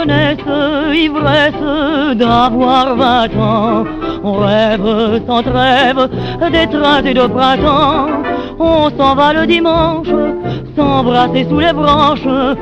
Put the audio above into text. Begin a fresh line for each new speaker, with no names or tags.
jeunesse, ivresse d'avoir 20 ans. On rêve sans trêve d'étreinte et de printemps. On s'en va le dimanche, s'embrasser sous les branches.